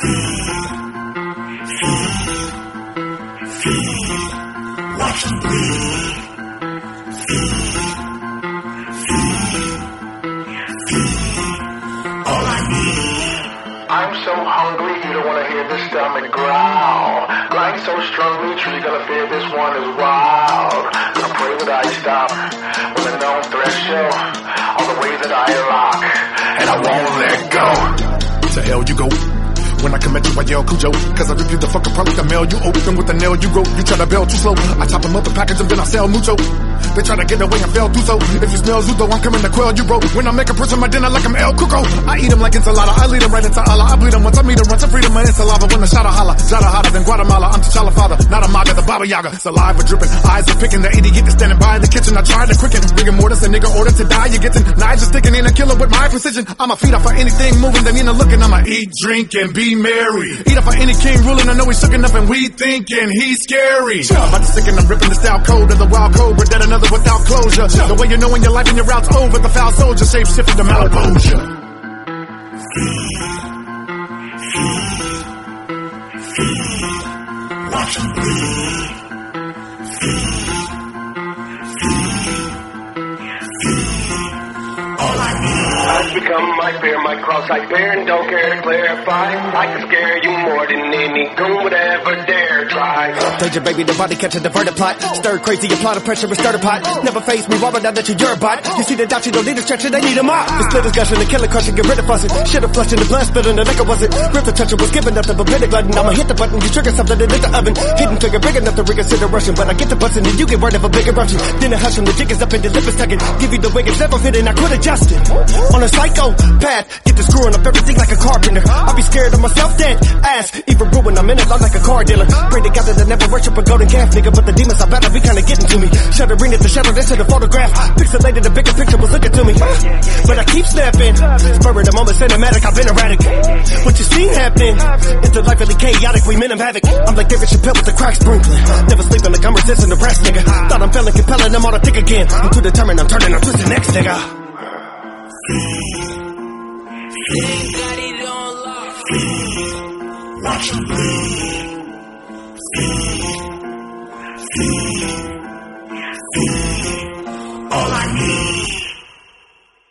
Watch them bleed. All I need. I'm so hungry, you don't wanna hear this stomach growl. Grind so strongly, truly gonna fear this one is wild. Gonna pray that I stop with a known threshold. All the ways that I lock, and I won't let go. To hell you go. When I come at you, I yell Cujo. Cause I rip you the fuck apart like the mail. You open with the nail you grow. You try to bail too slow. I chop them up and package them, then I sell mucho. They try to get away and fail too so. If you smell Zudo, I'm coming to quell you, bro. When I make a person my dinner like I'm El Cuco. I eat them like enchilada. I lead them right into Allah. I bleed them once I meet them, run to freedom. My saliva when the shot a holla. Jada hotter than Guatemala. I'm T'Challa father, not a maga, the Baba Yaga. Saliva dripping, eyes are picking. The idiot is standing by in the kitchen. I tried to quicken. Rigor mortis, a nigga order to die. You getting knives are sticking in a killer with my precision. I'ma feed off for anything moving. They mean to looking. I'ma eat, drink, and be merry. Eat up for any king ruling. I know he's shook enough and we thinking he's scary. I'm about to stick and I'm ripping the style code of the wild cobra. That another without closure. The way you know when your life and your route's over. The foul soldier shape shifted to Malibuja. Watch them bleed. All I need. I've become my fear, my cross I bear, and don't care to clarify. I can scare you more than any goon would ever dare try. Danger, baby, the body catch a diverted plot. Stir crazy, apply the pressure, and stir the pot. Never face me, robber, now that you're a bot. You see the doubt, you don't need a stretcher, they need a mop. The splitters gushing, the killer crushing, get rid of fussing. Should've flushed in the blood, spit in the liquor wasn't. Grip the toucher, was giving nothing but vinegar glutton. I'ma hit the button, you trigger something that lit the oven. Hidden figure, big enough to reconsider rushing. But I get the bustin' and you get word of a big eruption. Then the hush from the jig is up and the lip is tugging. Give you the wig, it's never fitting, I could adjust it. On a psycho path, get the screwing up everything like a carpenter. I be scared of myself, dead ass. Even ruin, I'm in it, I'm like a car dealer. Pray to God that I never worship a golden calf, nigga. But the demons I better be kinda getting to me. Shuddering at the shadow, into the photograph. Pixelated, the bigger picture was looking to me. But I keep snapping. Spur of the moment, cinematic, I've been erratic. What you seen happening? It's a life really chaotic, we men of havoc. I'm like David Chappelle with the crack sprinkling. Never sleeping like I'm resisting the rest, nigga. Thought I'm feeling compelling, I'm on a tick again. I'm too determined, I'm turning, I'm twisting next, nigga. Watch them bleed.